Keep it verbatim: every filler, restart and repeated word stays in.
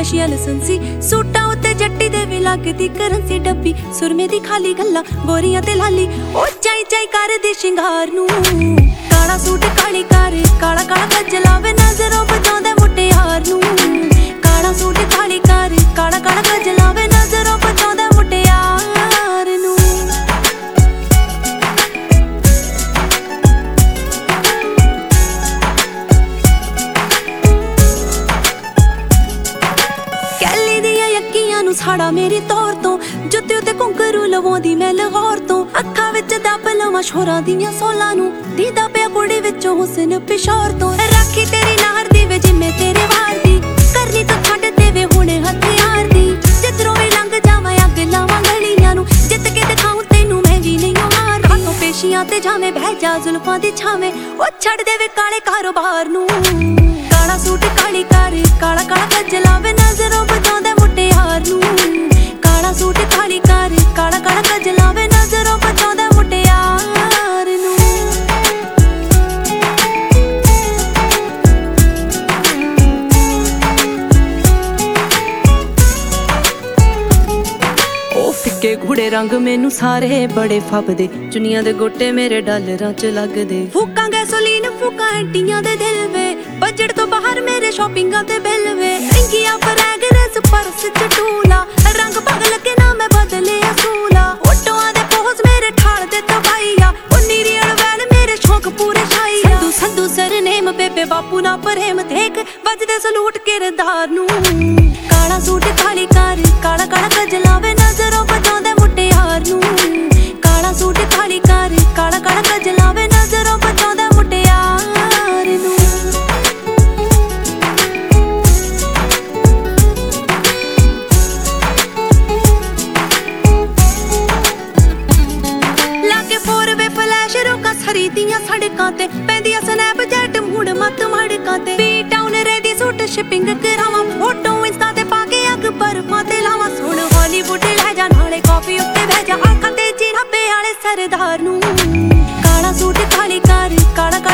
facial Sansi ਸੂਟਾਂ ਉੱਤੇ ਜੱਟੀ ਦੇ ਵੀ ਲੱਗਦੀ ਕਰੰਸੀ ਡੱਬੀ ਸੁਰਮੇ ਦੀ ਖਾਲੀ ਗੱਲਾਂ ਗੋਰੀਆਂ ਤੇ ਲਾਲੀ ਉਹ ਚਾਈ ਚਾਈ ਕਰਦੀ ਸ਼ਿੰਗਾਰ ਨੂੰ ਕਾਲਾ ਸੂਟ ਕਾਲੀ ਕਾਰ ਕਾਲਾ ਕਾਲਾ ਕੱਜ ਲਾਵੇ ਨਜ਼ਰੋਂ ਬਚਾਉਂਦੇ ਮੁਟਿਆਰ ਨੂੰ ਕਾਲਾ ਸੂਟ ਕਾਲੀ ਕਾਰ ਕਾਲਾ ਕਾਲਾ ਕੱਜ ਲਾਵੇ ਨਜ਼ਰੋਂ ਬਚਾਉਂਦੇ ਮੁਟਿਆਰ ਨੂੰ ਕੈਲੀ ਦੀਆਂ ਯੱਕੀਆਂ ਨੂੰ ਸਾੜਾ ਮੇਰੀ ਤੌਰ ਤੋਂ ਜੁੱਤੇ ਉੱਤੇ ਘੁੰਗਰੂ ਲਵਾਉਂਦੀ ਮੈਂ ਲਾਹੌਰ ਤੋਂ ਅੱਖਾਂ ਵਿੱਚ ਦੱਬ ਲਵਾਂ ਸ਼ੋਰਾਂ ਦੀਆਂ ਸੋਲਾਂ ਨੂੰ ਦੀਦਾ ਪਿਆ ਕੁੜੀ ਵਿੱਚੋਂ ਹੁਸਨ ਪਿਸ਼ੌਰ ਤੋਂ ਰਾਖੀ ਤੇਰੀ ਨਾਰ ਦੀ ਵੇ ਜਿੰਮੇ ਤੇਰੇ ਵਾਰ ਦੀ ਕਰਨੀ ਤਾਂ ਛੱਡ ਦੇਵੇ ਹੁਣੇ ਹਥਿਆਰ ਦੀ ਜਿੱਧਰੋਂ ਵੀ ਲੰਘ ਜਾਵਾਂ ਅੱਗ ਲਾਵਾਂ ਗਲੀਆਂ ਨੂੰ ਜਿੱਤ ਕੇ ਦਿਖਾਉਂ ਤੈਨੂੰ ਮੈਂ ਵੀ ਨਹੀਂ ਹਾਰ ਰਾਤੋਂ ਪੇਸ਼ੀਆਂ ਤੇ ਜਾਵੇਂ ਬਹਿ ਜਾ ਜ਼ੁਲਫਾਂ ਦੀ ਛਾਵੇਂ ਉਹ ਛੱਡ ਦੇਵੇ ਕਾਲੇ ਕਾਰੋਬਾਰ ਨੂੰ ਕਾਲਾ ਸੂਟ ਕਾਲੀ ਕਾਰ ਕਾਲਾ ਕਾਲਾ ਕੱਜ ਲਾਵੇ ਨਜ਼ਰੋਂ ਬਚਾਉਂਦੇ ਮੁਟਿਆਰ ਨੂੰ ਕਾਲਾ ਸੂਟ ਕਾਲੀ ਕਾਰ ਕਾਲਾ ਕਾਲਾ ਕੱਜ ਲਾਵੇ ਨਜ਼ਰੋਂ ਬਚਾਉਂਦੇ ਮੁਟਿਆਰ ਨੂੰ ਉਹ ਫਿੱਕੇ ਗੂੜੇ ਰੰਗ ਮੈਨੂੰ ਸਾਰੇ ਬੜੇ ਫੱਬਦੇ ਚੁੰਨੀਆਂ ਦੇ ਗੋਟੇ ਮੇਰੇ ਡਾਲਰਾਂ ਚ ਲੱਗਦੇ ਫੂਕਾਂ ਗੈਸੋਲੀਨ ਫੂਕਾਂ ਐਂਟੀਆਂ ਦੇ ਦਿਲ ਵੇ ਬਜਟ ਤੋਂ ਬਾਹਰ ਮੇਰੇ ਸ਼ਾਪਿੰਗਾਂ ਤੇ ਬਿੱਲ ਵੇ ਮਹਿੰਗੀਆਂ ਫਰੈਗਰੈਂਸ ਪਰਸ ਚ ਟੂਲਾ ਰੰਗ ਪਾਗਲ ਕੇ ਨਾ ਮੈਂ ਬਦਲੇ ਅਸੂਲਾ ਫੋਟੋਆਂ ਦੇ ਪੋਜ਼ ਮੇਰੇ ਠਾਲ ਦੇ ਤਬਾਈਆ ਉਹ ਨੀਰੀਅਲ ਵੈਲ ਮੇਰੇ ਸ਼ੌਕ ਪੂਰੇ ਛਾਈਆ ਸੰਧੂ ਸੰਧੂ ਸਰਨੇਮ ਬੇਬੇ ਬਾਪੂ ਨਾ ਪ੍ਰੇਮ ਦੇਖ ਵੱਜਦੇ ਸਲੂਟ ਕਿਰਦਾਰ ਨੂੰ ਕਾਲਾ ਸੂਟ ਕਾਲੀ ਕਾਰ ਕਾਲਾ ਕਾਲਾ ਕੱਜ ਲਾਵੇ ਨਜ਼ਰੋਂ ਬਚਾਉਂਦੇ ਮੁਟਿਆਰ ਨੂੰ ਕਾਲਾ ਸੂਟ ਕਾਲੀ ਕਾਰ ਕਾਲਾ ਕਾਲਾ ਕੱਜ ਲਾਵੇ ਨਜ਼ਰੋਂ ਬਚਾਉਂਦੇ ਮੁਟਿਆਰ ਨੂੰ ਲਾਗੇ ਫੋਰ ਵੇ ਫਲੈਸ਼ ਰੋਕਾਂ ਖਰੀਦੀਆਂ ਸੜਕਾਂ ਤੇ ਪੈਂਦੀਆਂ ਸਨੈਪਚੈਟ ਮੂਡ ਮੱਤ ਮੜਕਾਂ ਤੇ B town ready suit shipping ਕਰਾਵਾਂ ਫੋਟੋ ਇੰਸਟਾ ਤੇ ਪਾ ਕੇ ਅੱਗ ਬਰਫਾਂ ਤੇ ਲਾਵਾਂ ਸੁਣ ਹਾਲੀਵੁੱਡ ਲੈ ਜਾ ਨਾਲੇ ਕਾਫੀ ਉੱਤੇ ਬਹਿ ਜਾ ਅੱਖਾਂ ਤੇ ਚਿਹਰਾ ਵਾਲੇ ਸਰਦਾਰ ਨੂੰ ਕਾਲਾ ਸੂਟ ਕਾਲੀ ਕਾਰ ਕਾਲਾ